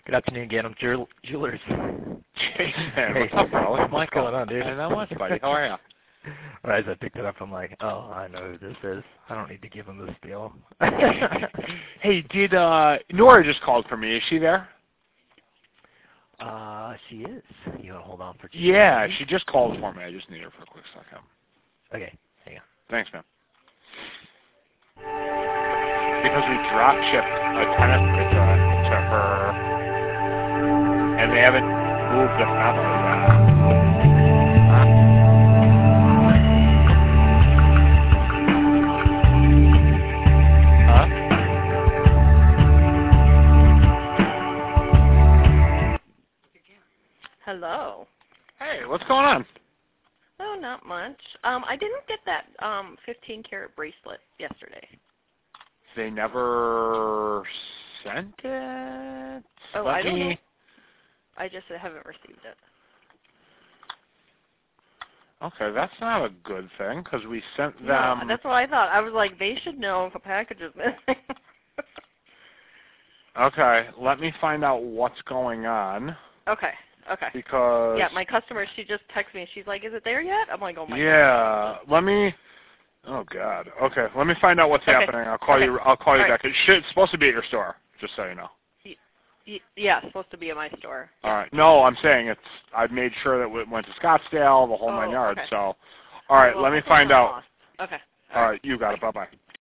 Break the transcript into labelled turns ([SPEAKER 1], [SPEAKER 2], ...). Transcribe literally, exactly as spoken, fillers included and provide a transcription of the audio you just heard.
[SPEAKER 1] Good afternoon, Ganem Jewel- Jewelers.
[SPEAKER 2] Jason,
[SPEAKER 1] Hey.
[SPEAKER 2] what's up, bro? It's
[SPEAKER 1] What's
[SPEAKER 2] Michael.
[SPEAKER 1] going on, dude?
[SPEAKER 2] Hey, not much, buddy. How are you?
[SPEAKER 1] Well, as I picked it up, I'm like, oh, I know who this is. I don't need to give him the spiel.
[SPEAKER 2] Hey, did uh, Nora just called for me? Is she there?
[SPEAKER 1] Uh, she is. You want to hold on for two
[SPEAKER 2] Yeah,
[SPEAKER 1] seconds?
[SPEAKER 2] she just called for me. I just need her for a quick second.
[SPEAKER 1] Okay, hang on.
[SPEAKER 2] Thanks, man. Because we drop shipped a tennis pizza to her, and they haven't moved the memo yet. Huh?
[SPEAKER 3] Hello.
[SPEAKER 2] Hey, what's going on?
[SPEAKER 3] Oh, not much. Um, I didn't get that um fifteen karat bracelet yesterday.
[SPEAKER 2] They never sent it?
[SPEAKER 3] Oh,
[SPEAKER 2] Let
[SPEAKER 3] I don't
[SPEAKER 2] me...
[SPEAKER 3] know. I just haven't received it.
[SPEAKER 2] Okay, that's not a good thing, because we sent
[SPEAKER 3] No,
[SPEAKER 2] them...
[SPEAKER 3] that's what I thought. I was like, they should know if a package is missing.
[SPEAKER 2] Okay, let me find out what's going on,
[SPEAKER 3] Okay, okay.
[SPEAKER 2] because...
[SPEAKER 3] Yeah, my customer, she just texted me. She's like, is it there yet? I'm like, oh my
[SPEAKER 2] Yeah,
[SPEAKER 3] God.
[SPEAKER 2] let me... Oh, God. Okay, let me find out what's
[SPEAKER 3] Okay.
[SPEAKER 2] happening. I'll call
[SPEAKER 3] Okay.
[SPEAKER 2] you I'll call you
[SPEAKER 3] All right.
[SPEAKER 2] back. It should, it's supposed to be at your store, just so you know.
[SPEAKER 3] Y- yeah, it's supposed to be in my store.
[SPEAKER 2] All right. No, I'm saying it's... I've made sure that it went to Scottsdale, the whole
[SPEAKER 3] Oh,
[SPEAKER 2] nine yards,
[SPEAKER 3] okay.
[SPEAKER 2] so... All right,
[SPEAKER 3] Well,
[SPEAKER 2] let me
[SPEAKER 3] hopefully
[SPEAKER 2] find
[SPEAKER 3] not
[SPEAKER 2] out.
[SPEAKER 3] lost. Okay.
[SPEAKER 2] All right, you got it. Bye-bye.